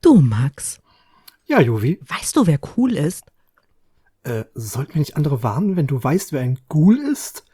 Du, Max, Ja, Jovi. weißt du, wer cool ist? Sollten wir nicht andere warnen, wenn du weißt, wer ein Ghoul ist?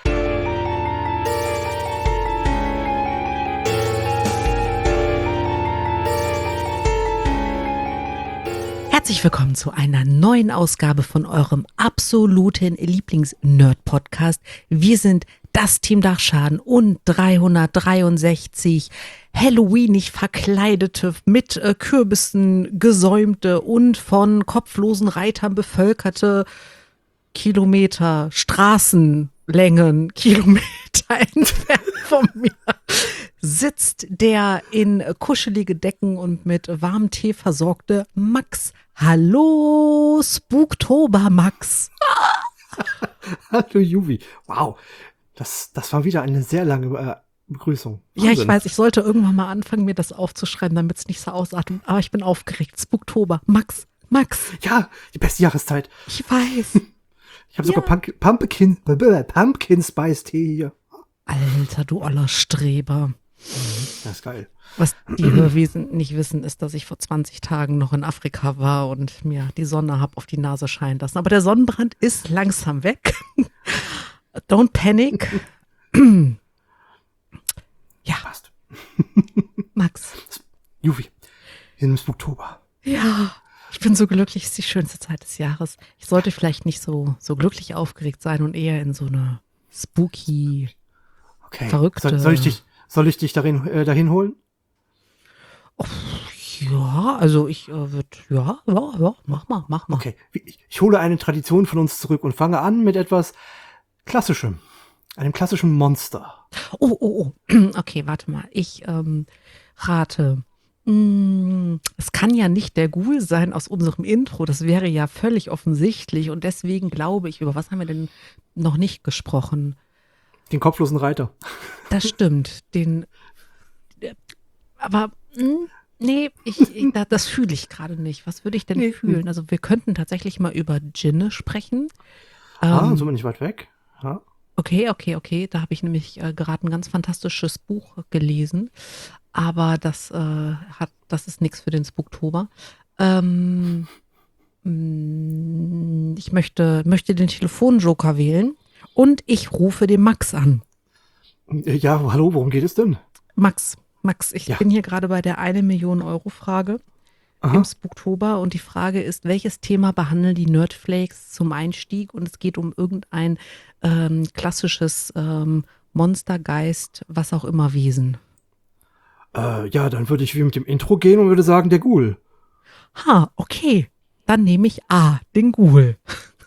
Herzlich willkommen zu einer neuen Ausgabe von eurem absoluten Lieblings-Nerd-Podcast. Wir sind das Team Dachschaden und 363 Halloweenig verkleidete, mit Kürbissen gesäumte und von kopflosen Reitern bevölkerte Kilometer, Straßenlängen, Kilometer entfernt von mir sitzt der in kuschelige Decken und mit warmem Tee versorgte Max. Hallo, Spooktober, Max. Hallo, Jovi. Wow, das war wieder eine sehr lange Begrüßung. Ja, ich Wahnsinn. weiß, ich sollte irgendwann mal anfangen, mir das aufzuschreiben, damit es nicht so ausartet. Aber ich bin aufgeregt. Spooktober, Max. Ja, die beste Jahreszeit. Ich weiß. Ich habe sogar Pumpkin Spice Tee hier. Alter, du oller Streber. Das ist geil. Was die Hörwesen nicht wissen, ist, dass ich vor 20 Tagen noch in Afrika war und mir die Sonne hab auf die Nase scheinen lassen. Aber der Sonnenbrand ist langsam weg. Don't panic. Ja, Passt. Max. Jovi, wir sind im Spooktober. Ja, ich bin so glücklich. Es ist die schönste Zeit des Jahres. Ich sollte vielleicht nicht so glücklich aufgeregt sein und eher in so eine spooky, Okay. verrückte. Soll ich dich dahin holen? Ja, also ich würde, ja, mach mal. Okay. Ich hole eine Tradition von uns zurück und fange an mit etwas Klassischem. Einem klassischen Monster. Oh. Okay, warte mal. Ich rate. Es kann ja nicht der Ghoul sein aus unserem Intro. Das wäre ja völlig offensichtlich. Und deswegen glaube ich, über was haben wir denn noch nicht gesprochen? Den kopflosen Reiter. Das stimmt. Aber nee, das fühle ich gerade nicht. Was würde ich denn fühlen? Also wir könnten tatsächlich mal über Djinne sprechen. Sind wir nicht weit weg? Ja. Okay. Da habe ich nämlich gerade ein ganz fantastisches Buch gelesen. Aber das ist nichts für den Spooktober. Ich möchte den Telefonjoker wählen und ich rufe den Max an. Ja, hallo, worum geht es denn? Max, ich Ja. bin hier gerade bei der 1 Million Euro Frage Aha. im Spooktober und die Frage ist, welches Thema behandeln die Nerdflakes zum Einstieg? Und es geht um irgendein klassisches Monstergeist, was auch immer Wesen. Ja, dann würde ich wie mit dem Intro gehen und würde sagen, der Ghoul. Ha, okay. Dann nehme ich A, den Ghoul.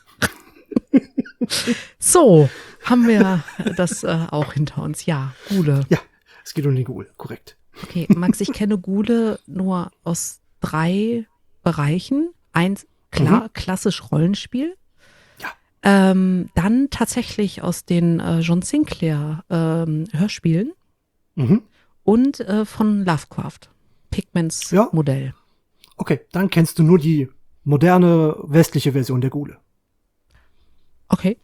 So, haben wir das auch hinter uns. Ja, Ghule. Ja, es geht um den Ghoul, korrekt. Okay, Max, ich kenne Ghule nur aus 3 Bereichen. 1, klar, klassisch Rollenspiel. Ja. Dann tatsächlich aus den John Sinclair Hörspielen Mhm. und von Lovecraft. Pigments Ja. Modell. Okay, dann kennst du nur die moderne westliche Version der Ghule. Okay.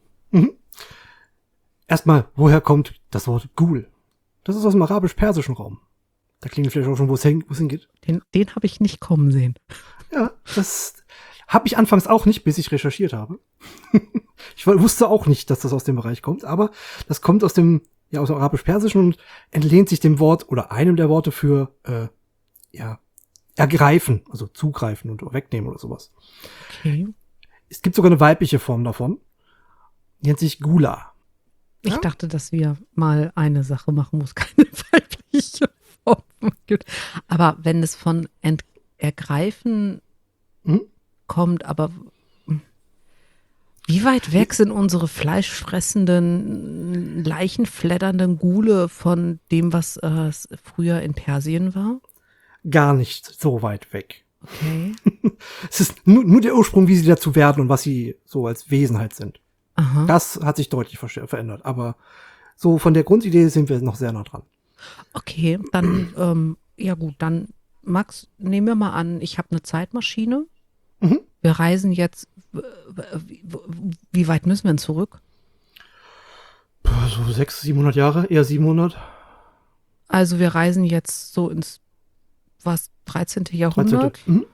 Erstmal, woher kommt das Wort Ghoul? Das ist aus dem arabisch-persischen Raum. Da klingt vielleicht auch schon, wo es hingeht. Den habe ich nicht kommen sehen. Ja, das habe ich anfangs auch nicht, bis ich recherchiert habe. Ich wusste auch nicht, dass das aus dem Bereich kommt, aber das kommt aus dem arabisch-persischen und entlehnt sich dem Wort oder einem der Worte für ergreifen, also zugreifen und wegnehmen oder sowas. Okay. Es gibt sogar eine weibliche Form davon. Die nennt sich Gula. Ich Ja? dachte, dass wir mal eine Sache machen, wo es keine weibliche Form gibt. Aber wenn es von ergreifen kommt, aber wie weit weg sind unsere fleischfressenden, leichenfleddernden Ghule von dem, was früher in Persien war? Gar nicht so weit weg. Okay. Es ist nur der Ursprung, wie sie dazu werden und was sie so als Wesen halt sind. Aha. Das hat sich deutlich verändert. Aber so von der Grundidee sind wir noch sehr nah dran. Okay, dann, ja gut, dann, Max, nehmen wir mal an, ich habe eine Zeitmaschine. Wir reisen jetzt, wie weit müssen wir denn zurück? So 600, 700 Jahre, eher 700. Also wir reisen jetzt so ins was, 13. 13. Jahrhundert? Mhm.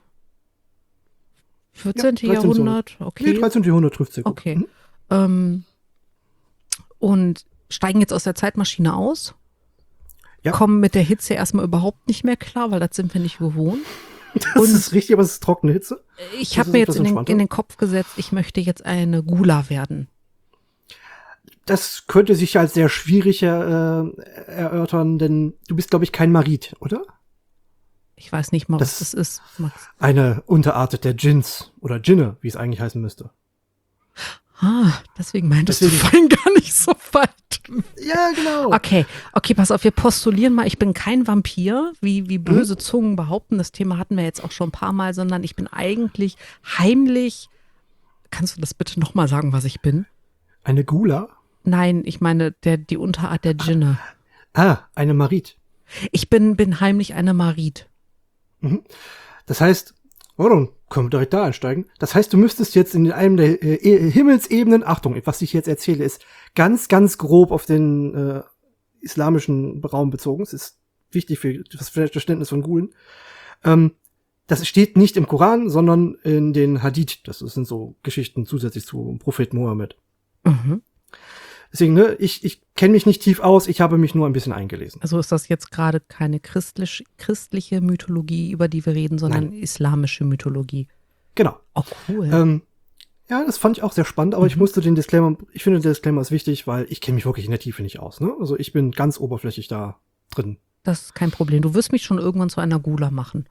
14. 13. Jahrhundert? Nee, Okay. 13. Jahrhundert trifft sehr gut. Okay. Mhm. Und steigen jetzt aus der Zeitmaschine aus, Ja. kommen mit der Hitze erstmal überhaupt nicht mehr klar, weil das sind wir nicht gewohnt. Das ist richtig, aber es ist trockene Hitze. Ich Das habe ist mir jetzt etwas in entspannter. den Kopf gesetzt, ich möchte jetzt eine Gula werden. Das könnte sich als sehr schwierig erörtern, denn du bist, glaube ich, kein Marit, oder? Ich weiß nicht mal, was Das- das ist, Max. Eine Unterart der Djinns oder Djinne, wie es eigentlich heißen müsste. Deswegen meintest Deswegen- du vorhin gar nicht so weit. Ja, genau. Okay, pass auf, wir postulieren mal, ich bin kein Vampir, wie böse Zungen behaupten, das Thema hatten wir jetzt auch schon ein paar Mal, sondern ich bin eigentlich heimlich, kannst du das bitte nochmal sagen, was ich bin? Eine Gula? Nein, ich meine die Unterart der Djinne. Eine Marit. Ich bin heimlich eine Marit. Das heißt, dann können wir direkt da einsteigen. Das heißt, du müsstest jetzt in einem der Himmelsebenen, Achtung, was ich jetzt erzähle, ist ganz, ganz grob auf den islamischen Raum bezogen. Es ist wichtig für das Verständnis von Gulen. Das steht nicht im Koran, sondern in den Hadith. Das sind so Geschichten zusätzlich zu Prophet Mohammed. Mhm. Deswegen, ne, ich kenne mich nicht tief aus, ich habe mich nur ein bisschen eingelesen. Also ist das jetzt gerade keine christliche Mythologie, über die wir reden, sondern islamische Mythologie. Genau. Oh, cool. Ja, das fand ich auch sehr spannend, aber ich musste den Disclaimer, ich finde, der Disclaimer ist wichtig, weil ich kenne mich wirklich in der Tiefe nicht aus. Ne? Also ich bin ganz oberflächlich da drin. Das ist kein Problem. Du wirst mich schon irgendwann zu einer Gula machen.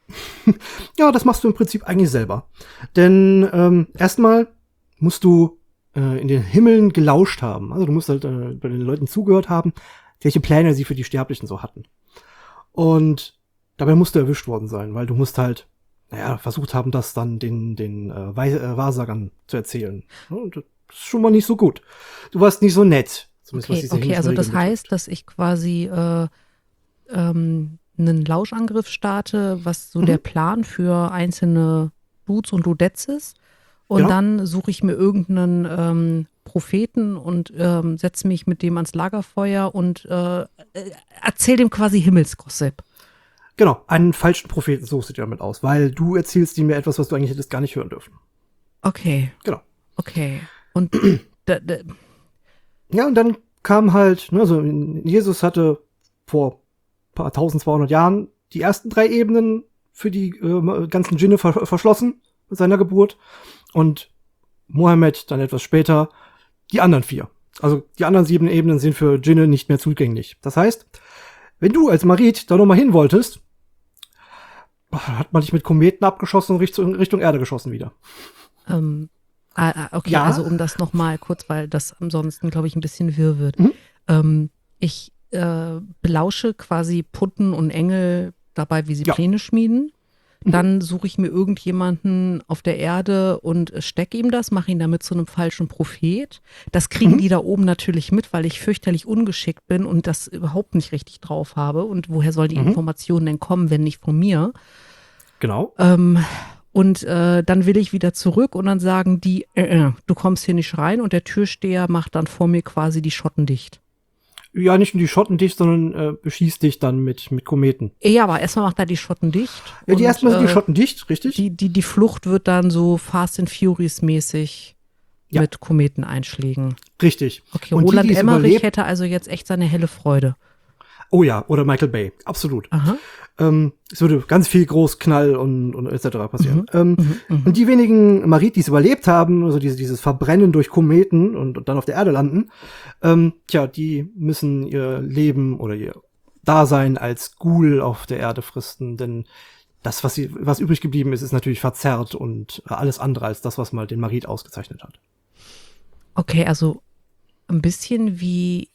Ja, das machst du im Prinzip eigentlich selber. Denn erstmal musst du in den Himmeln gelauscht haben. Also du musst halt bei den Leuten zugehört haben, welche Pläne sie für die Sterblichen so hatten. Und dabei musst du erwischt worden sein, weil du musst halt, versucht haben, das dann den Wahrsagern zu erzählen. Und das ist schon mal nicht so gut. Du warst nicht so nett. Zumindest was diese Okay, also himmlischen das Regeln heißt, dass ich quasi einen Lauschangriff starte, was so der Plan für einzelne Dudes und Dudettes ist. Und Genau. dann suche ich mir irgendeinen Propheten und setze mich mit dem ans Lagerfeuer und erzähle dem quasi Himmelsgossip. Genau, einen falschen Propheten suchst du dir damit aus, weil du erzählst ihm ja etwas, was du eigentlich hättest gar nicht hören dürfen. Okay, Genau. okay. Und Ja, und dann kam halt, ne, also Jesus hatte vor paar 1200 Jahren die ersten 3 Ebenen für die ganzen Djinne verschlossen mit seiner Geburt und Mohammed dann etwas später die anderen 4. Also die anderen 7 Ebenen sind für Djinne nicht mehr zugänglich. Das heißt, wenn du als Marit da nochmal hin wolltest, hat man dich mit Kometen abgeschossen und Richtung Erde geschossen wieder. okay, Ja. also um das nochmal kurz, weil das ansonsten, glaube ich, ein bisschen wirr wird. Ich belausche quasi Putten und Engel dabei, wie sie Ja. Pläne schmieden. Dann suche ich mir irgendjemanden auf der Erde und stecke ihm das, mache ihn damit zu einem falschen Prophet. Das kriegen die da oben natürlich mit, weil ich fürchterlich ungeschickt bin und das überhaupt nicht richtig drauf habe. Und woher sollen die Informationen denn kommen, wenn nicht von mir? Genau. Und dann will ich wieder zurück und dann sagen die, du kommst hier nicht rein und der Türsteher macht dann vor mir quasi die Schotten dicht. Ja, nicht nur die Schotten dicht, sondern beschießt dich dann mit Kometen. Ja, aber erstmal macht er die Schotten dicht. Ja, die und, erstmal sind die Schotten dicht, richtig? Die Flucht wird dann so Fast and Furious mäßig Ja. mit Kometeneinschlägen. Richtig. Okay, Und Roland die es Emmerich überlebt, hätte also jetzt echt seine helle Freude. oh ja, oder Michael Bay, absolut. Aha. Es würde ganz viel Großknall und etc. passieren. Und die wenigen Marit, die es überlebt haben, also dieses Verbrennen durch Kometen und dann auf der Erde landen, die müssen ihr Leben oder ihr Dasein als Ghoul auf der Erde fristen, denn das, was übrig geblieben ist, ist natürlich verzerrt und alles andere als das, was mal den Marit ausgezeichnet hat. Okay, also ein bisschen wie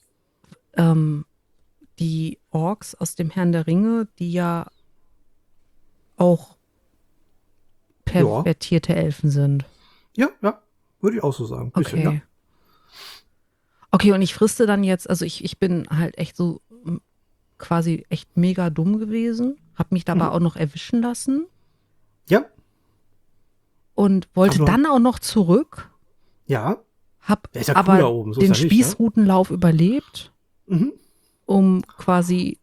die Orks aus dem Herrn der Ringe, die ja auch pervertierte Elfen sind. Ja, würde ich auch so sagen. Bisschen, Okay. ja. Okay, und ich friste dann jetzt, also ich bin halt echt so quasi echt mega dumm gewesen, habe mich dabei auch noch erwischen lassen Ja, und wollte Also- dann auch noch zurück, ja. habe Der ist ja cool aber da oben, so ist den ja nicht, ne? Spießrutenlauf überlebt, Mhm. um quasi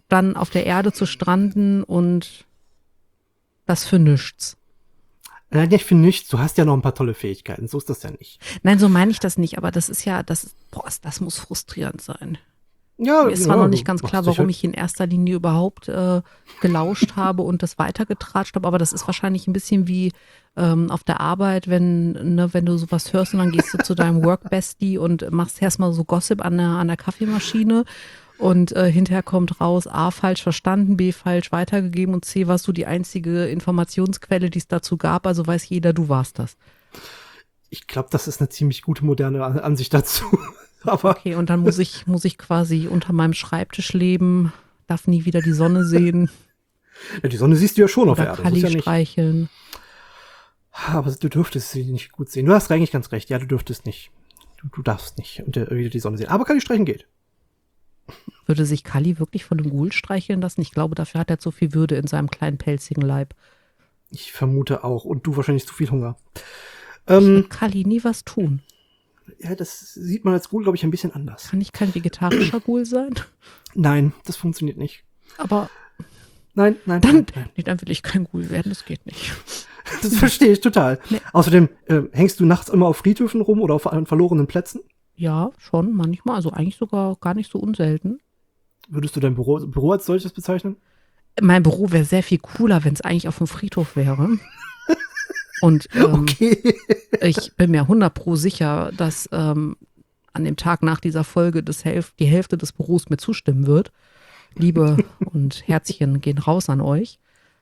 dann auf der Erde zu stranden und das für nichts. Nein, ich finde nicht. Du hast ja noch ein paar tolle Fähigkeiten. So ist das ja nicht. Nein, so meine ich das nicht, aber das ist ja, das muss frustrierend sein. Ja, Mir ist zwar ja, noch du nicht ganz machst klar, dich warum halt. ich in erster Linie überhaupt gelauscht habe und das weitergetratscht habe, aber das ist wahrscheinlich ein bisschen wie auf der Arbeit, wenn du sowas hörst und dann gehst du zu deinem Work-Bestie und machst erstmal so Gossip an der Kaffeemaschine und hinterher kommt raus, A, falsch verstanden, B, falsch weitergegeben und C, warst du die einzige Informationsquelle, die es dazu gab, also weiß jeder, du warst das. Ich glaube, das ist eine ziemlich gute moderne Ansicht dazu. Aber Okay, und dann muss ich quasi unter meinem Schreibtisch leben, darf nie wieder die Sonne sehen ja, die Sonne siehst du ja schon auf oder der Erde. So Kalli ist ja nicht. streicheln. Aber du dürftest sie nicht gut sehen. Du hast eigentlich ganz recht. Ja, du dürftest nicht. Du darfst nicht wieder die Sonne sehen. Aber Kali streichen geht. Würde sich Kalli wirklich von einem Ghoul streicheln lassen? Ich glaube, dafür hat er zu viel Würde in seinem kleinen pelzigen Leib. Ich vermute auch. Und du wahrscheinlich zu viel Hunger. Ich würde Kalli nie was tun. Ja, das sieht man als Ghoul, glaube ich, ein bisschen anders. Kann ich kein vegetarischer Ghoul sein? Nein, das funktioniert nicht. Aber Nein. nee, dann will ich kein Ghoul werden, das geht nicht. Das verstehe ich total. Nee. Außerdem, hängst du nachts immer auf Friedhöfen rum oder auf verlorenen Plätzen? Ja, schon, manchmal. Also eigentlich sogar gar nicht so unselten. Würdest du dein Büro als solches bezeichnen? Mein Büro wäre sehr viel cooler, wenn es eigentlich auf dem Friedhof wäre. Und Okay. ich bin mir 100% sicher, dass an dem Tag nach dieser Folge die Hälfte des Büros mir zustimmen wird. Liebe und Herzchen gehen raus an euch.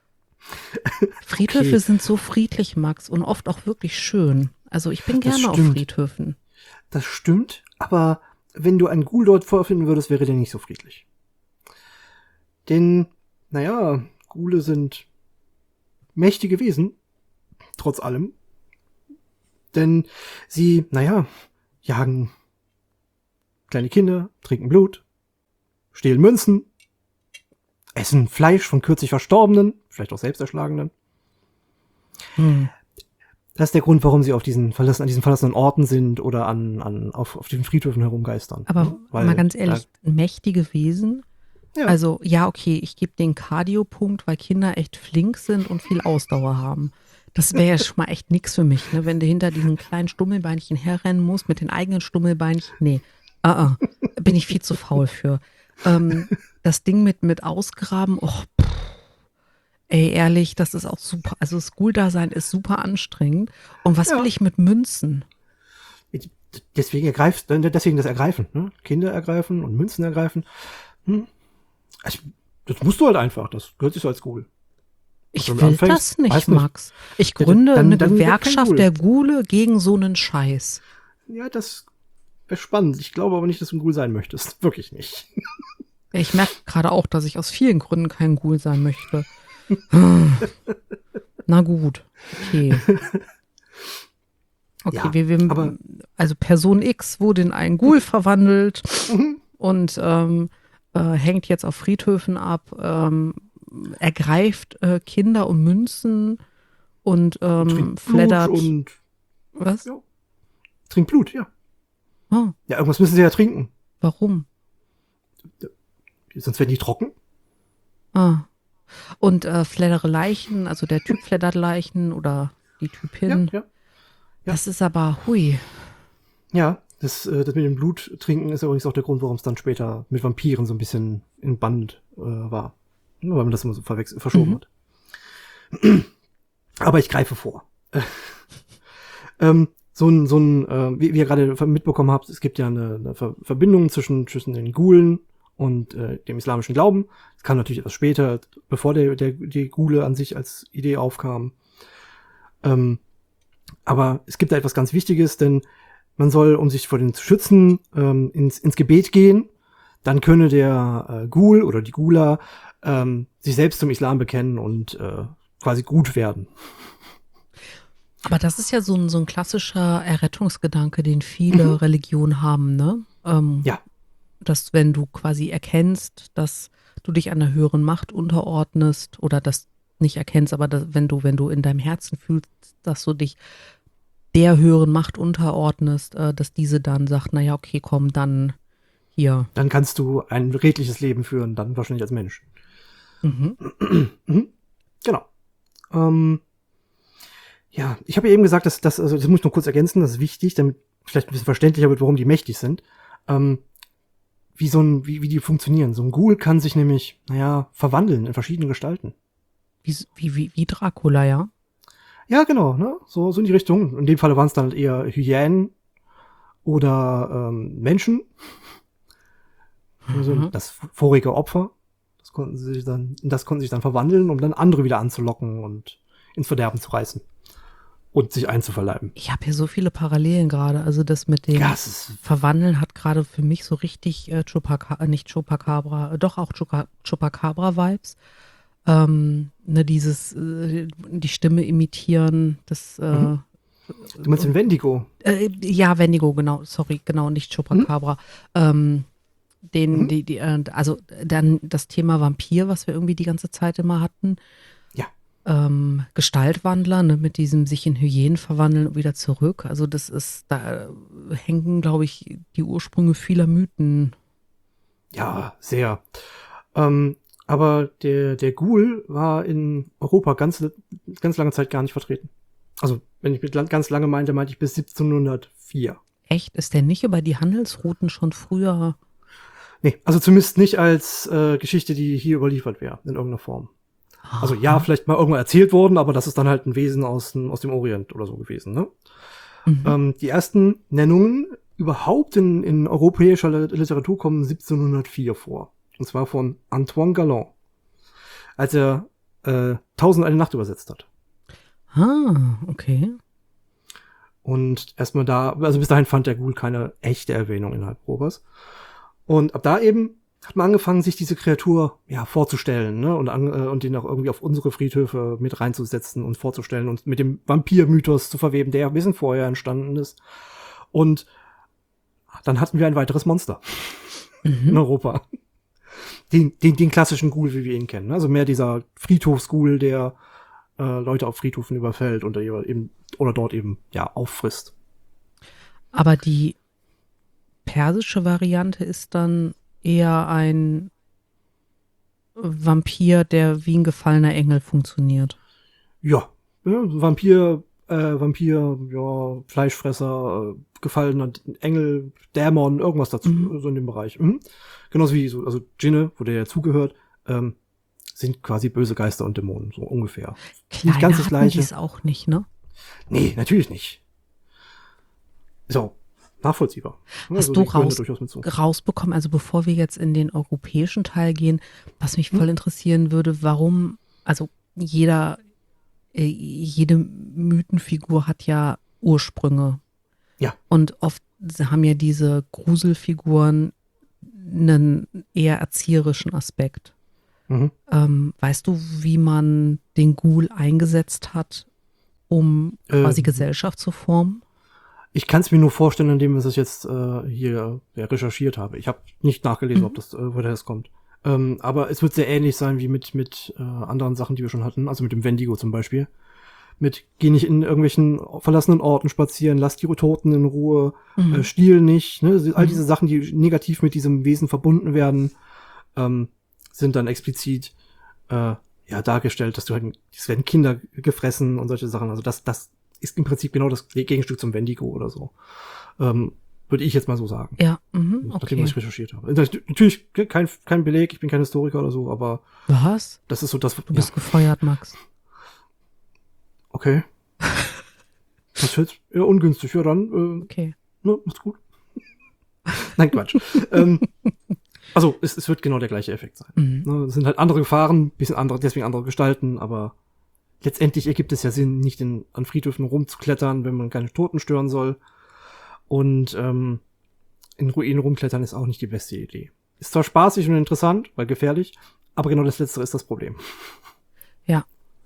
Friedhöfe sind so friedlich, Max, und oft auch wirklich schön. Also ich bin Das gerne auf stimmt. Friedhöfen. Das stimmt, aber wenn du einen Ghoul dort vorfinden würdest, wäre der nicht so friedlich. Denn, naja, Ghule sind mächtige Wesen, trotz allem. Denn sie, naja, jagen kleine Kinder, trinken Blut, stehlen Münzen, essen Fleisch von kürzlich Verstorbenen, vielleicht auch selbst Erschlagenen. Das ist der Grund, warum sie an diesen verlassenen Orten sind oder auf den Friedhöfen herumgeistern. Aber Weil mal ganz ehrlich, mächtige Wesen. Ja. Also ja, okay, ich gebe den Cardio-Punkt, weil Kinder echt flink sind und viel Ausdauer haben. Das wäre ja schon mal echt nix für mich, ne? Wenn du hinter diesen kleinen Stummelbeinchen herrennen musst mit den eigenen Stummelbeinchen. Nee, bin ich viel zu faul für. Das Ding mit Ausgraben, ey, ehrlich, das ist auch super. Also das Ghoul-Dasein ist super anstrengend. Und was Ja. will ich mit Münzen? Deswegen das Ergreifen. Ne? Kinder ergreifen und Münzen ergreifen. Also, das musst du halt einfach. Das gehört sich so als Ghoul. Ich wenn du will anfängst, das nicht, weiß nicht. Max. Ich gründe dann eine wird kein Gewerkschaft Ghoul. der Ghule gegen so einen Scheiß. Ja, das wäre spannend. Ich glaube aber nicht, dass du ein Ghoul sein möchtest. Wirklich nicht. Ich merke gerade auch, dass ich aus vielen Gründen kein Ghoul sein möchte. Na gut, okay. Okay, Ja, aber- also Person X wurde in einen Ghoul verwandelt und hängt jetzt auf Friedhöfen ab, ergreift Kinder und Münzen und Trinkt fleddert. Blut und Was? ja. Trinkt Blut, ja. Ah, Ja, irgendwas müssen sie ja trinken. warum? Sonst werden die trocken. Ah. Und fleddere Leichen, also der Typ fleddert Leichen oder die Typin. Ja. Das ist aber, hui. Ja, das mit dem Blut trinken ist übrigens auch der Grund, warum es dann später mit Vampiren so ein bisschen in Band war. Nur weil man das immer so verschoben hat. Aber ich greife vor. Wie ihr gerade mitbekommen habt, es gibt ja eine Verbindung zwischen den Ghulen und dem islamischen Glauben. Es kam natürlich etwas später, bevor die Ghule an sich als Idee aufkam. Aber es gibt da etwas ganz Wichtiges, denn man soll, um sich vor denen zu schützen, ins Gebet gehen. Dann könne der Ghoul oder die Ghula sich selbst zum Islam bekennen und quasi gut werden. Aber das ist ja so ein klassischer Errettungsgedanke, den viele Religionen haben, ne? Ja. Dass wenn du quasi erkennst, dass du dich einer höheren Macht unterordnest oder das nicht erkennst, aber wenn du in deinem Herzen fühlst, dass du dich der höheren Macht unterordnest, dass diese dann sagt, naja, okay, komm, dann Hier. Dann kannst du ein redliches Leben führen, dann wahrscheinlich als Mensch. Mhm. Genau. Ja, ich habe ja eben gesagt, also das muss ich noch kurz ergänzen, das ist wichtig, damit vielleicht ein bisschen verständlicher wird, warum die mächtig sind. Wie die funktionieren. So ein Ghoul kann sich nämlich, verwandeln in verschiedene Gestalten. Wie Dracula, ja? Ja, genau, ne? So in die Richtung. In dem Falle waren es dann halt eher Hyänen oder Menschen. Also das vorige Opfer. Das konnten sie sich dann verwandeln, um dann andere wieder anzulocken und ins Verderben zu reißen. Und sich einzuverleiben. Ich habe hier so viele Parallelen gerade. Also das mit dem Verwandeln hat gerade für mich so richtig nicht Chupacabra, doch auch Chupacabra-Vibes. Die Stimme imitieren, das Du meinst den Wendigo? Ja, Wendigo, genau, sorry, genau, nicht Chupacabra. Also dann das Thema Vampir, was wir irgendwie die ganze Zeit immer hatten. Ja. Gestaltwandler, ne, mit diesem sich in Hyänen verwandeln und wieder zurück. Also da hängen, glaube ich, die Ursprünge vieler Mythen. Ja, sehr. Aber der Ghoul war in Europa ganz lange Zeit gar nicht vertreten. Also, wenn ich mit ganz lange meinte ich bis 1704. Echt? Ist der nicht über die Handelsrouten schon früher? Nee, also zumindest nicht als Geschichte, die hier überliefert wäre, in irgendeiner Form. Also ja, vielleicht mal irgendwann erzählt worden, aber das ist dann halt ein Wesen aus dem Orient oder so gewesen, ne? Die ersten Nennungen überhaupt in europäischer Literatur kommen 1704 vor. Und zwar von Antoine Galland, als er 1001 Nacht übersetzt hat. Ah, okay. Und erstmal also bis dahin fand der Ghoul keine echte Erwähnung innerhalb Europas. Und ab da eben hat man angefangen, sich diese Kreatur vorzustellen, ne? Und den auch irgendwie auf unsere Friedhöfe mit reinzusetzen und vorzustellen und mit dem Vampir-Mythos zu verweben, der ein bisschen vorher entstanden ist. Und dann hatten wir ein weiteres Monster in Europa. Den klassischen Ghoul, wie wir ihn kennen. Also mehr dieser Friedhofsghoul, der Leute auf Friedhöfen überfällt und oder dort eben auffrisst. Aber die persische Variante ist dann eher ein Vampir, der wie ein gefallener Engel funktioniert. Ja, Vampir, Fleischfresser, gefallener Engel, Dämon, irgendwas dazu, so in dem Bereich. Genauso wie also Djinne, wo der ja zugehört, sind quasi böse Geister und Dämonen, so ungefähr. Kleine nicht ganz das hatten Gleiche. Die es auch nicht, ne? Nee, natürlich nicht. So, nachvollziehbar. Hast du rausbekommen, also bevor wir jetzt in den europäischen Teil gehen, was mich voll interessieren würde, warum, also jede Mythenfigur hat ja Ursprünge. Ja. Und oft haben ja diese Gruselfiguren einen eher erzieherischen Aspekt. Weißt du, wie man den Ghoul eingesetzt hat, um quasi Gesellschaft zu formen? Ich kann es mir nur vorstellen, indem ich es jetzt hier recherchiert habe. Ich habe nicht nachgelesen, woher das kommt. Aber es wird sehr ähnlich sein wie mit anderen Sachen, die wir schon hatten. Also mit dem Wendigo zum Beispiel. Geh nicht in irgendwelchen verlassenen Orten spazieren, lass die Toten in Ruhe, stiehl nicht. Ne? All diese Sachen, die negativ mit diesem Wesen verbunden werden, sind dann explizit dargestellt, es werden Kinder gefressen und solche Sachen. Also das ist im Prinzip genau das Gegenstück zum Wendigo oder so. Würde ich jetzt mal so sagen. Ja, nachdem was ich recherchiert habe. Natürlich kein Beleg, ich bin kein Historiker oder so, aber was? Das ist so das. Du bist gefeuert, Max. Okay. Das wird eher ungünstig. Ja, dann okay. Ne, macht's gut. Nein, Quatsch. Also es wird genau der gleiche Effekt sein. Es sind halt andere Gefahren, deswegen andere Gestalten, aber letztendlich ergibt es ja Sinn, nicht an Friedhöfen rumzuklettern, wenn man keine Toten stören soll. Und in Ruinen rumklettern ist auch nicht die beste Idee. Ist zwar spaßig und interessant, weil gefährlich, aber genau das Letztere ist das Problem. Ja.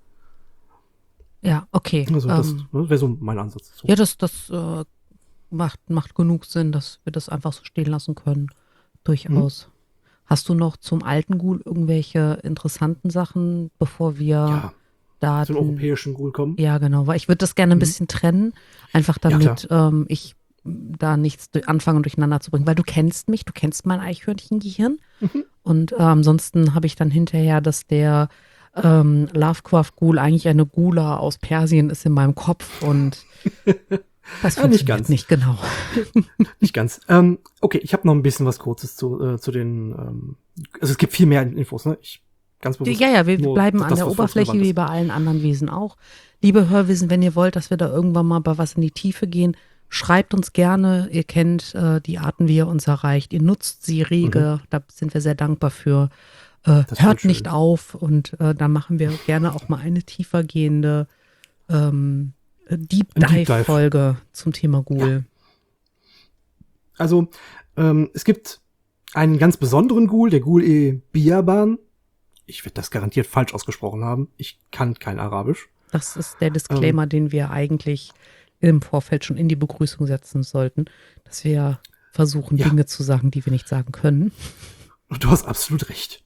Ja, okay. Also das wäre so mein Ansatz. So. Ja, das macht genug Sinn, dass wir das einfach so stehen lassen können. Durchaus. Hast du noch zum alten Ghoul irgendwelche interessanten Sachen, bevor wir zum europäischen Ghoul kommen? Ja, genau, weil ich würde das gerne ein bisschen trennen, einfach damit ich da nichts anfangen durcheinander zu bringen, weil du kennst mich, du kennst mein Eichhörnchengehirn. Und ansonsten habe ich dann hinterher, dass der Lovecraft-Ghoul eigentlich eine Gula aus Persien ist in meinem Kopf und das Ja, nicht funktioniert ganz. nicht genau. Nicht ganz. Okay, ich habe noch ein bisschen was Kurzes zu den. Also es gibt viel mehr Infos, ne? Ganz bewusst. Ja, wir nur bleiben an das, der was für uns Oberfläche relevant wie ist. bei allen anderen Wesen auch. Liebe Hörwesen, wenn ihr wollt, dass wir da irgendwann mal bei was in die Tiefe gehen, schreibt uns gerne. Ihr kennt die Arten, wie ihr uns erreicht. Ihr nutzt sie rege. Da sind wir sehr dankbar für. Das ist voll Hört schön. nicht auf und da machen wir gerne auch mal eine tiefergehende Deep Ein Deep Dive. Dive-Folge zum Thema Ghoul. Also, es gibt einen ganz besonderen Ghoul, der Ghoul-e-Biyaban. Ich werde das garantiert falsch ausgesprochen haben. Ich kann kein Arabisch. Das ist der Disclaimer, den wir eigentlich im Vorfeld schon in die Begrüßung setzen sollten, dass wir versuchen, Ja. Dinge zu sagen, die wir nicht sagen können. Du hast absolut recht.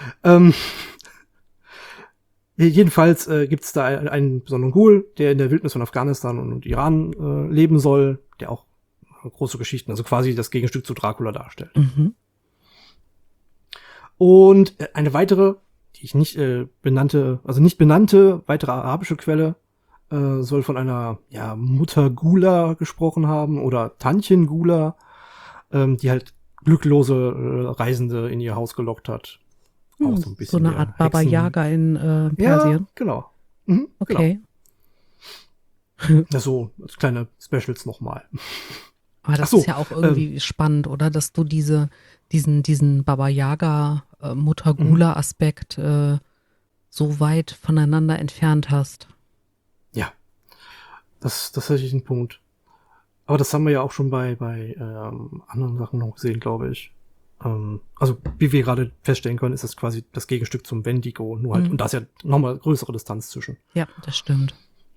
Jedenfalls gibt es da einen besonderen Ghoul, der in der Wildnis von Afghanistan und Iran leben soll, der auch große Geschichten, also quasi das Gegenstück zu Dracula darstellt. Mhm. Und eine weitere, die ich nicht nicht benannte, weitere arabische Quelle soll von einer Mutter Gula gesprochen haben oder Tantchen Gula, die halt glücklose Reisende in ihr Haus gelockt hat. Auch so ein bisschen So eine der Art Baba Hexen- Yaga in Persien. Ja, genau. Mhm, Okay. Genau. Ja, so als kleine Specials nochmal. Aber das Ach so, ist ja auch irgendwie spannend, oder? Dass du diesen Baba Yaga Mutter Gula Aspekt so weit voneinander entfernt hast. Ja, das ist tatsächlich ein Punkt. Aber das haben wir ja auch schon bei anderen Sachen noch gesehen, glaube ich. Also, wie wir gerade feststellen können, ist das quasi das Gegenstück zum Wendigo. Nur halt, und da ist ja nochmal größere Distanz zwischen. Ja, das stimmt.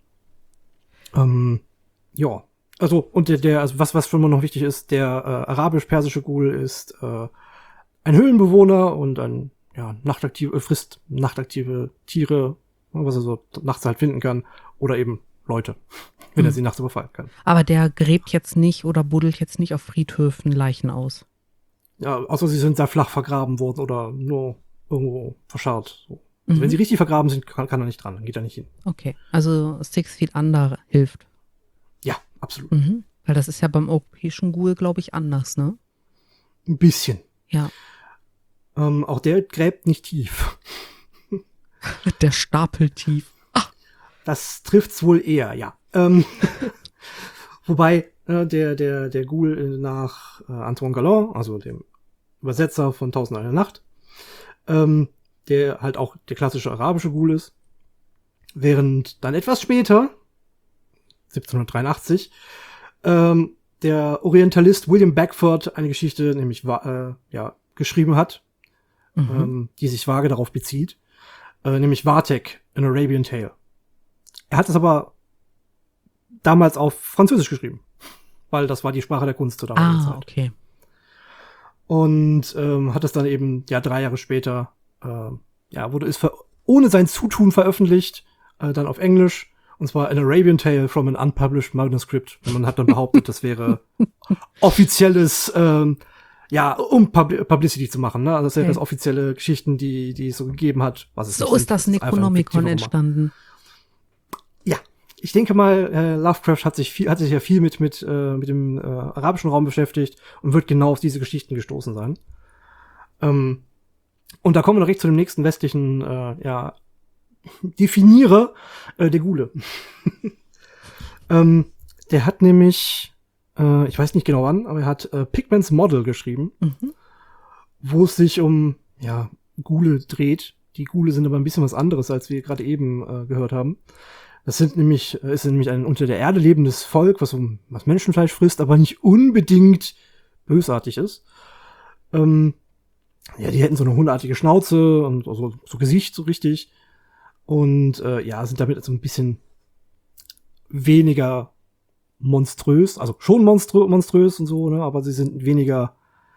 Ja, also, und also was schon mal noch wichtig ist, der arabisch-persische Ghoul ist ein Höhlenbewohner und ein frisst nachtaktive Tiere, was er so nachts halt finden kann, oder eben Leute, wenn er sie nachts überfallen kann. Aber der gräbt jetzt nicht oder buddelt jetzt nicht auf Friedhöfen Leichen aus. Ja, außer sie sind sehr flach vergraben worden oder nur irgendwo verscharrt. So. Also wenn sie richtig vergraben sind, kann er nicht dran, dann geht er nicht hin. Okay, also 6 Feet Under hilft. Ja, absolut. Weil das ist ja beim europäischen Ghoul, glaube ich, anders, ne? Ein bisschen. Ja. Auch der gräbt nicht tief. Der Stapel tief. Das trifft's wohl eher, ja. Wobei der Ghoul nach Antoine Galland, also dem Übersetzer von Tausend eine Nacht, der halt auch der klassische arabische Ghoul ist, während dann etwas später, 1783, der Orientalist William Beckford eine Geschichte nämlich geschrieben hat, die sich vage darauf bezieht, nämlich Vathek, an Arabian Tale. Er hat es aber damals auf Französisch geschrieben, weil das war die Sprache der Kunst zur damaligen Zeit. Okay. Und hat es dann eben 3 Jahre später wurde es ohne sein Zutun veröffentlicht, dann auf Englisch, und zwar An Arabian Tale from an Unpublished Manuscript. Und man hat dann behauptet, das wäre offizielles, um Publicity zu machen, ne? Also das wäre das offizielle Geschichten, die es so gegeben hat. Was es So nicht ist das Necronomicon entstanden. Ja, ich denke mal, Lovecraft hat sich ja viel mit dem arabischen Raum beschäftigt und wird genau auf diese Geschichten gestoßen sein. Und da kommen wir direkt zu dem nächsten westlichen Definierer der Ghule. Der hat nämlich, ich weiß nicht genau wann, aber er hat Pigments Model geschrieben, wo es sich um Ghule dreht. Die Ghule sind aber ein bisschen was anderes, als wir gerade eben gehört haben. Das ist nämlich ein unter der Erde lebendes Volk, was Menschenfleisch frisst, aber nicht unbedingt bösartig ist. Die hätten so eine hundartige Schnauze und so Gesicht so richtig. Und sind damit so ein bisschen weniger monströs, also schon monströs und so, ne, aber sie sind weniger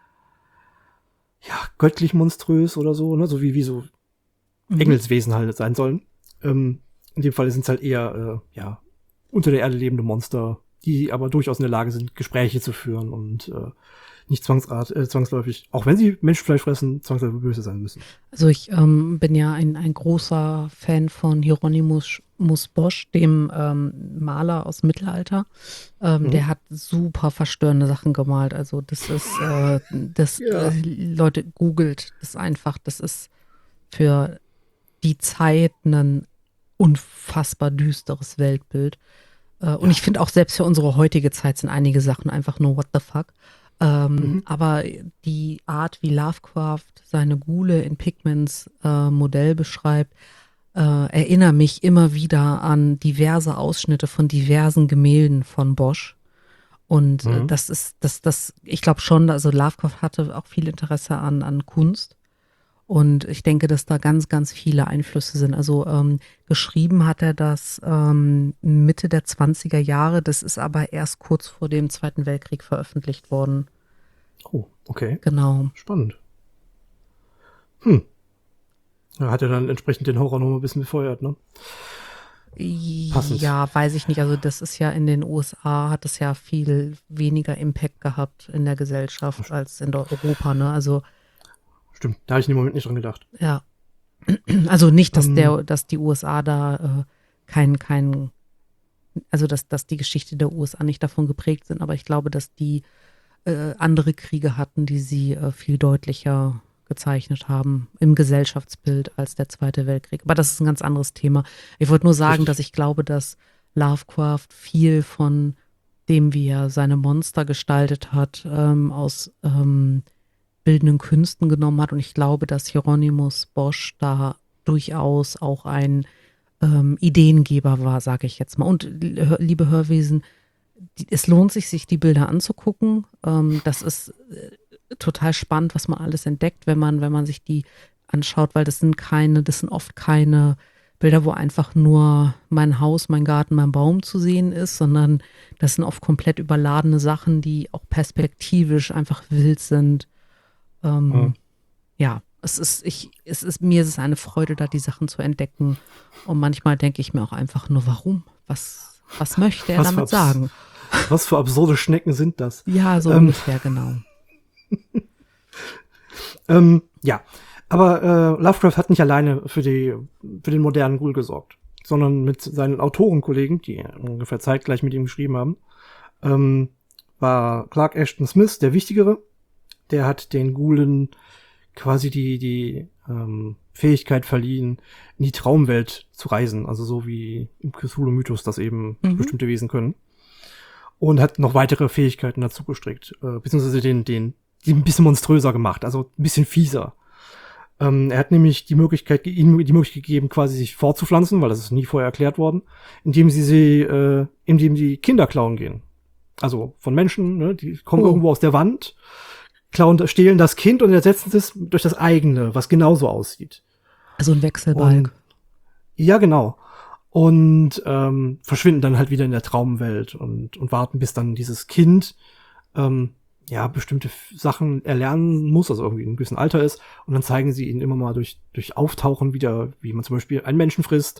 göttlich monströs oder so, ne, so wie so Engelswesen halt sein sollen. In dem Fall sind es halt eher unter der Erde lebende Monster, die aber durchaus in der Lage sind, Gespräche zu führen und nicht zwangsläufig, auch wenn sie Menschenfleisch fressen, zwangsläufig böse sein müssen. Also ich bin ja ein großer Fan von Hieronymus Bosch, dem Maler aus dem Mittelalter. Der hat super verstörende Sachen gemalt. Also das ist, Leute, googelt das einfach. Das ist für die Zeit ein unfassbar düsteres Weltbild. Und ich finde auch selbst für unsere heutige Zeit sind einige Sachen einfach nur what the fuck. Aber die Art, wie Lovecraft seine Ghule in Pigments Modell beschreibt, erinnere mich immer wieder an diverse Ausschnitte von diversen Gemälden von Bosch. Und ich glaube schon, also Lovecraft hatte auch viel Interesse an Kunst. Und ich denke, dass da ganz, ganz viele Einflüsse sind. Also geschrieben hat er das Mitte der 20er Jahre. Das ist aber erst kurz vor dem Zweiten Weltkrieg veröffentlicht worden. Oh, okay. Genau. Spannend. Da hat er dann entsprechend den Horror noch ein bisschen befeuert, ne? Passend. Ja, weiß ich nicht. Also das ist ja in den USA, hat es ja viel weniger Impact gehabt in der Gesellschaft als in Europa, ne? Also stimmt, da habe ich in dem Moment nicht dran gedacht. ja. Also nicht, dass die USA da also dass die Geschichte der USA nicht davon geprägt sind, aber ich glaube, dass die andere Kriege hatten, die sie viel deutlicher gezeichnet haben im Gesellschaftsbild als der Zweite Weltkrieg. Aber das ist ein ganz anderes Thema. Ich wollte nur sagen, dass ich glaube, dass Lovecraft viel von dem, wie er seine Monster gestaltet hat, aus bildenden Künsten genommen hat. Und ich glaube, dass Hieronymus Bosch da durchaus auch ein Ideengeber war, sage ich jetzt mal. Und liebe Hörwesen, es lohnt sich die Bilder anzugucken. Das ist total spannend, was man alles entdeckt, wenn man sich die anschaut, weil das sind oft keine Bilder, wo einfach nur mein Haus, mein Garten, mein Baum zu sehen ist, sondern das sind oft komplett überladene Sachen, die auch perspektivisch einfach wild sind. Ja, mir ist es eine Freude, da die Sachen zu entdecken. Und manchmal denke ich mir auch einfach nur, warum? Was möchte er damit sagen? Was für absurde Schnecken sind das? Ja, so ungefähr, genau. Ja, aber Lovecraft hat nicht alleine für den modernen Ghoul gesorgt, sondern mit seinen Autorenkollegen, die ungefähr zeitgleich mit ihm geschrieben haben, war Clark Ashton Smith der Wichtigere. Der hat den Ghoulen quasi die Fähigkeit verliehen, in die Traumwelt zu reisen, also so wie im Cthulhu-Mythos das eben bestimmte Wesen können. Und hat noch weitere Fähigkeiten dazu gestrickt, beziehungsweise die ein bisschen monströser gemacht, also ein bisschen fieser. Er hat nämlich ihnen die Möglichkeit gegeben, quasi sich fortzupflanzen, weil das ist nie vorher erklärt worden, indem die Kinder klauen gehen. Also von Menschen, ne, die kommen irgendwo aus der Wand, stehlen das Kind und ersetzen es durch das eigene, was genauso aussieht. Also ein Wechselbalg. Ja, genau. Und verschwinden dann halt wieder in der Traumwelt und warten, bis dann dieses Kind bestimmte Sachen erlernen muss, also irgendwie in einem gewissen Alter ist. Und dann zeigen sie ihnen immer mal durch Auftauchen wieder, wie man zum Beispiel einen Menschen frisst.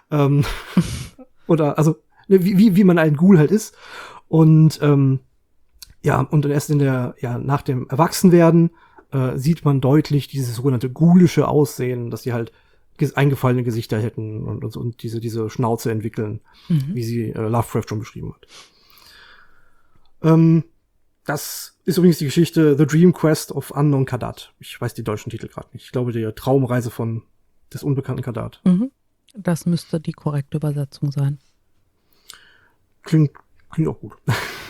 Oder also wie man ein Ghoul halt ist. Und und dann erst nach dem Erwachsenwerden sieht man deutlich dieses sogenannte ghoulische Aussehen, dass sie halt eingefallene Gesichter hätten und diese Schnauze entwickeln, wie sie Lovecraft schon beschrieben hat. Das ist übrigens die Geschichte The Dream Quest of Unknown Kadat. Ich weiß die deutschen Titel gerade nicht. Ich glaube, die Traumreise des unbekannten Kadat. Das müsste die korrekte Übersetzung sein. Klingt auch gut.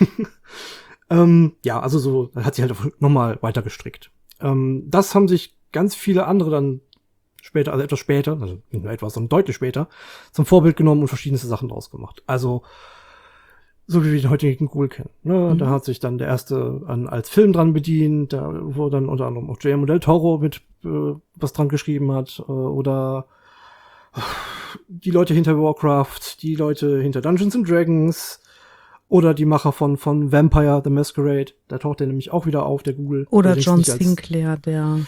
Also so hat sie halt nochmal weiter gestrickt. Das haben sich ganz viele andere dann später, also etwas später, also nicht nur etwas, sondern deutlich später, zum Vorbild genommen und verschiedenste Sachen draus gemacht. Also so wie wir den heutigen Ghoul kennen. Ne? Da hat sich dann der erste als Film dran bedient, wo dann unter anderem auch Guillermo del Toro mit was dran geschrieben hat, oder die Leute hinter Warcraft, die Leute hinter Dungeons and Dragons, oder die Macher von Vampire the Masquerade, da taucht der nämlich auch wieder auf, der Ghoul. Oder John Sinclair, der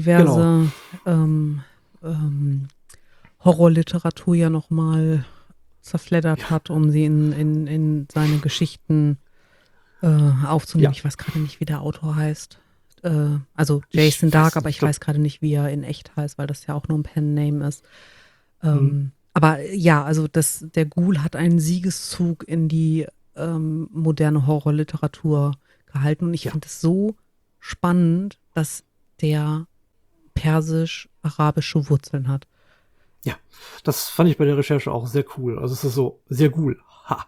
diverse Horrorliteratur ja nochmal zerfleddert hat, um sie in seine Geschichten aufzunehmen. Ja. Ich weiß gerade nicht, wie der Autor heißt. Also Jason Dark, aber ich weiß gerade nicht, wie er in echt heißt, weil das ja auch nur ein Pen-Name ist. Aber ja, also der Ghoul hat einen Siegeszug in die moderne Horrorliteratur gehalten. Und ich finde es so spannend, dass der persisch-arabische Wurzeln hat. Ja, das fand ich bei der Recherche auch sehr cool. Also es ist so sehr cool. Ha.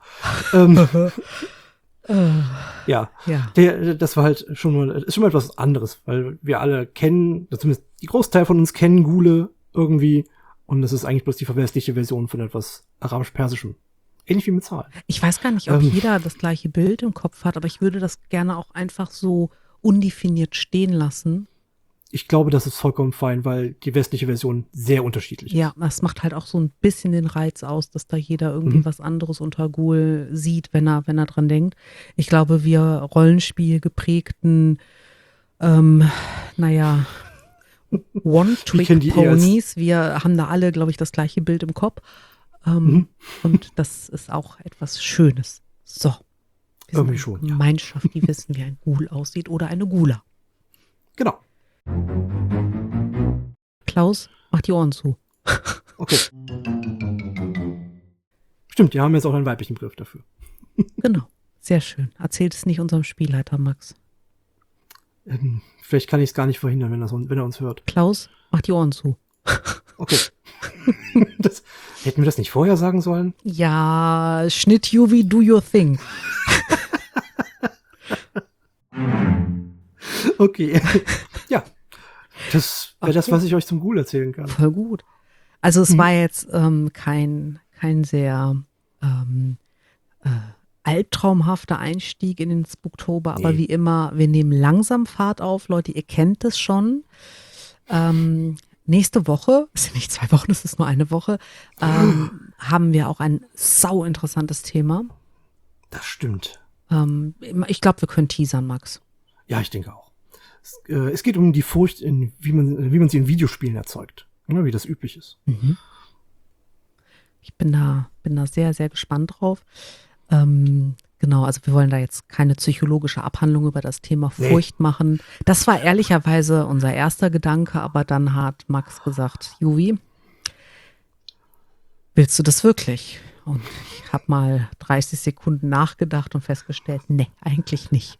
Ja, das war halt schon mal etwas anderes, weil wir alle kennen, zumindest die Großteil von uns kennen Ghule irgendwie, und das ist eigentlich bloß die verwestliche Version von etwas arabisch-persischem. Ähnlich wie mit Zahlen. Ich weiß gar nicht, ob jeder das gleiche Bild im Kopf hat, aber ich würde das gerne auch einfach so undefiniert stehen lassen. Ich glaube, das ist vollkommen fein, weil die westliche Version sehr unterschiedlich ist. Ja, das macht halt auch so ein bisschen den Reiz aus, dass da jeder irgendwie was anderes unter Ghoul sieht, wenn er dran denkt. Ich glaube, wir Rollenspiel geprägten, One-Trick-Ponys, wir haben da alle, glaube ich, das gleiche Bild im Kopf. Und das ist auch etwas Schönes. So. Wir Irgendwie sind schon, eine Gemeinschaft, die wissen, wie ein Ghoul aussieht oder eine Ghula. Genau. Klaus, mach die Ohren zu. Okay. Stimmt, die haben jetzt auch einen weiblichen Begriff dafür. Genau, sehr schön. Erzählt es nicht unserem Spielleiter, Max. Vielleicht kann ich es gar nicht verhindern, wenn er uns hört. Klaus, mach die Ohren zu. Okay. Hätten wir das nicht vorher sagen sollen? Ja, Schnitt Juvi, do your thing. Okay. Ja. Das wäre das, was ich euch zum Ghoul erzählen kann. Voll gut. Also es war jetzt kein sehr albtraumhafter Einstieg in den Spooktober, aber wie immer, wir nehmen langsam Fahrt auf. Leute, ihr kennt es schon. Nächste Woche, ist ja nicht 2 Wochen, es ist nur eine Woche, haben wir auch ein sau interessantes Thema. Das stimmt. Ich glaube, wir können teasern, Max. Ja, ich denke auch. Es geht um die Furcht, wie man sie in Videospielen erzeugt. Wie das üblich ist. Ich bin da sehr, sehr gespannt drauf. Genau, also wir wollen da jetzt keine psychologische Abhandlung über das Thema Furcht machen. Das war ehrlicherweise unser erster Gedanke, aber dann hat Max gesagt, Juvi, willst du das wirklich? Und ich habe mal 30 Sekunden nachgedacht und festgestellt, nee, eigentlich nicht.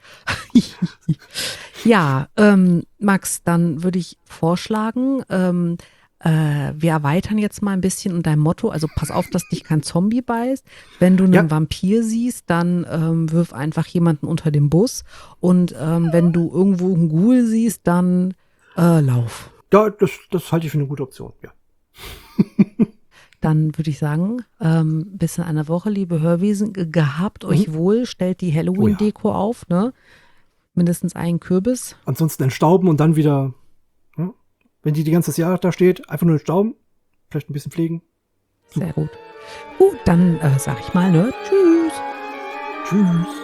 Ja, Max, dann würde ich vorschlagen, wir erweitern jetzt mal ein bisschen und dein Motto, also pass auf, dass dich kein Zombie beißt. Wenn du einen Vampir siehst, dann wirf einfach jemanden unter den Bus. Und wenn du irgendwo einen Ghoul siehst, dann lauf. Ja, das halte ich für eine gute Option, ja. Dann würde ich sagen, bis in einer Woche, liebe Hörwesen, gehabt euch wohl, stellt die Halloween-Deko auf, ne? Mindestens einen Kürbis. Ansonsten entstauben und dann wieder, wenn die ganze Jahr da steht, einfach nur entstauben, vielleicht ein bisschen pflegen. Sehr gut. Gut, dann sag ich mal, ne? Tschüss. Tschüss.